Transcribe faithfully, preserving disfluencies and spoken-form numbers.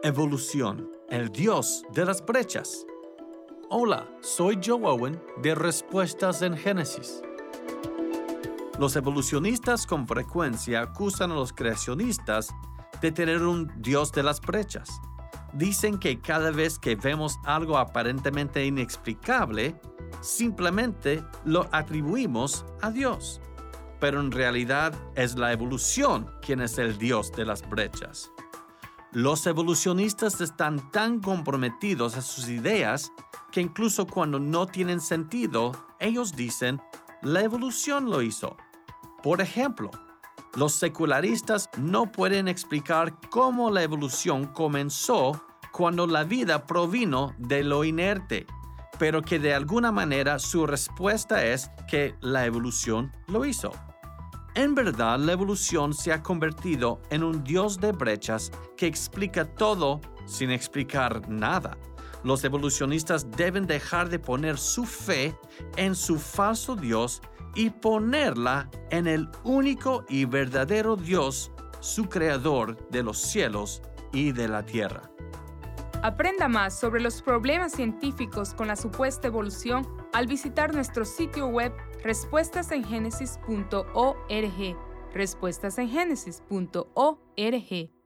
Evolución, el Dios de las brechas. Hola, soy Joe Owen de Respuestas en Génesis. Los evolucionistas con frecuencia acusan a los creacionistas de tener un Dios de las brechas. Dicen que cada vez que vemos algo aparentemente inexplicable, simplemente lo atribuimos a Dios. Pero en realidad es la evolución quien es el Dios de las brechas. Los evolucionistas están tan comprometidos a sus ideas que incluso cuando no tienen sentido, ellos dicen, la evolución lo hizo. Por ejemplo, los secularistas no pueden explicar cómo la evolución comenzó cuando la vida provino de lo inerte, pero que de alguna manera su respuesta es que la evolución lo hizo. En verdad, la evolución se ha convertido en un Dios de brechas que explica todo sin explicar nada. Los evolucionistas deben dejar de poner su fe en su falso Dios y ponerla en el único y verdadero Dios, su creador de los cielos y de la tierra. Aprenda más sobre los problemas científicos con la supuesta evolución al visitar nuestro sitio web respuestas en génesis punto org. respuestas en génesis punto org.